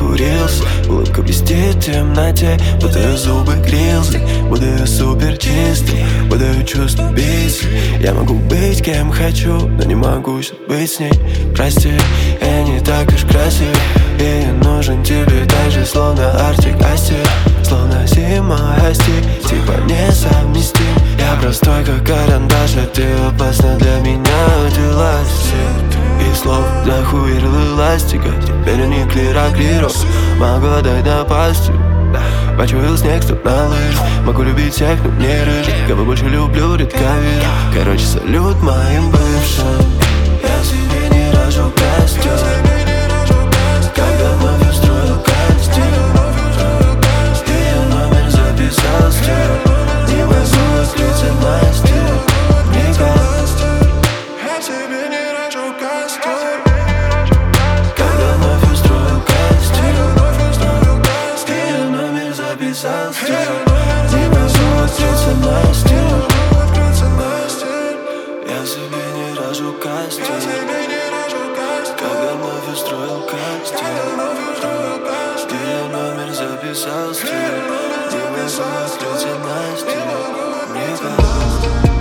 нахмурился. Улыбка блестит в темноте, будто зубы грилзы. Буду я супер чистым, буду я чувство бить. Я могу быть кем хочу, но не могу быть с ней. Прости, я не так уж красив, и я нужен тебе так же, словно Артик Асти. Словно зима Асти, типа несовместим. Я простой, как карандаш, а ты опасна для меня. Делась и слов захуерил эластика. Теперь они клира-клиро, могу отдать на пастью. Почуял снег, стоп на лыжах. Могу любить всех, но не рыжих. Кого больше люблю, редко вижу. Короче, салют моим бывшим. Я себе не рожу костюм, когда вновь устроил костюм. И я номер записал стиль. Не могу открыться на стиль никак. Я себе не рожу костюм, когда вновь устроил костюм. И я номер записал стиль. Не могу открыться на стиль. Я себе не рожу костюм, когда вновь устроил костюм. И я номер записал стиль. Не могу открыться на стиль никак.